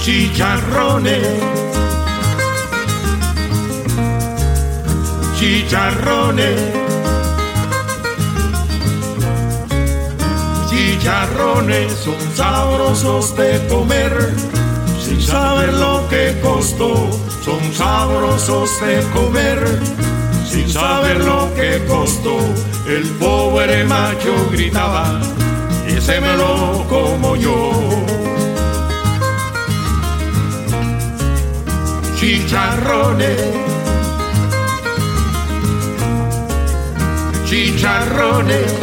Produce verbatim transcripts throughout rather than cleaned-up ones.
chicharrones, chicharrones, chicharrones son sabrosos de comer, sin saber lo que costó, son sabrosos de comer, sin saber lo que costó. El pobre macho gritaba, ese me lo como yo. Chicharrones, chicharrones,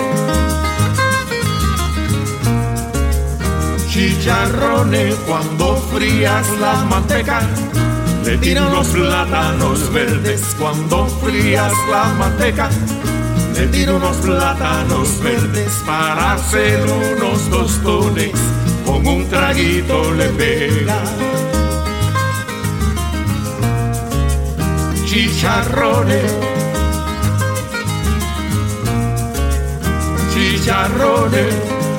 chicharrones. Cuando frías la manteca, le tiro unos plátanos verdes. Cuando frías la manteca, le tiro unos plátanos verdes para hacer unos tostones. Con un traguito le pega. Chicharrones, chicharrones,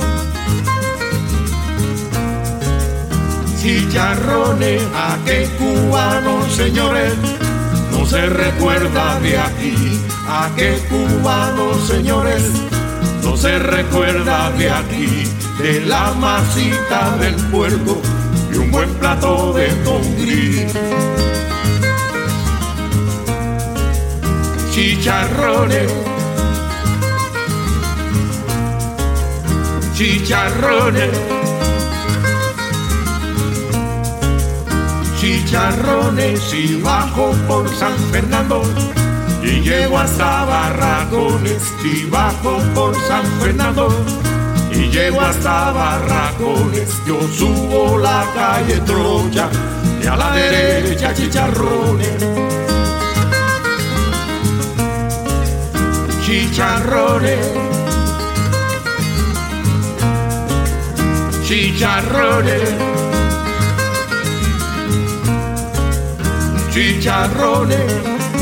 chicharrones. A qué cubano, señores, no se recuerda de aquí. A qué cubano, señores, no se recuerda de aquí. De la masita del puerco y un buen plato de congrí. Chicharrones, chicharrones, chicharrones. Si bajo por San Fernando y llego hasta Barracones, si bajo por San Fernando y llego hasta Barracones, yo subo la calle Troya y a la derecha chicharrones. Chicharrones, chicharrones, chicharrones.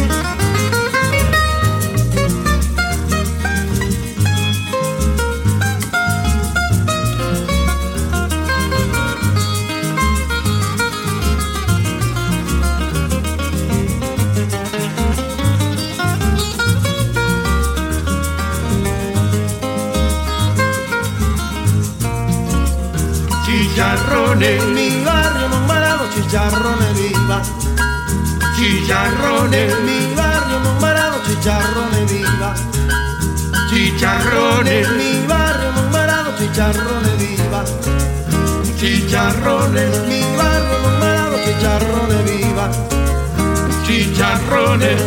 Chicharrones, mi barrio Mombarado, chicharrones viva. Chicharrones, mi barrio Mombarado, chicharrones viva. Chicharrones, mi barrio Mombarado, chicharrones viva. Chicharrones, mi barrio Mombarado, chicharrones viva. Chicharrones.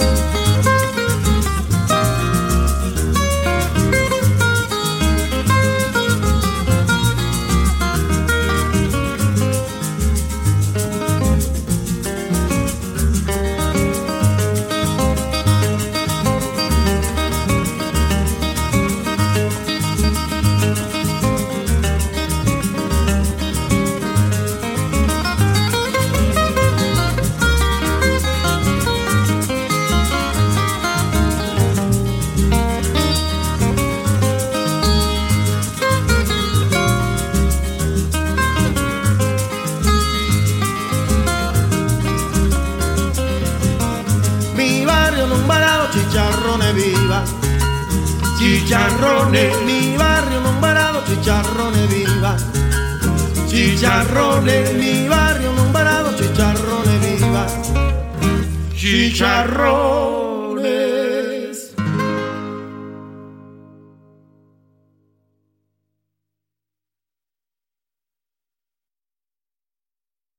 Mombarado, chicharrones viva. Chicharrones, mi barrio Mombarado, chicharrones viva. Chicharrones, mi barrio Mombarado, chicharrones viva. Chicharrones.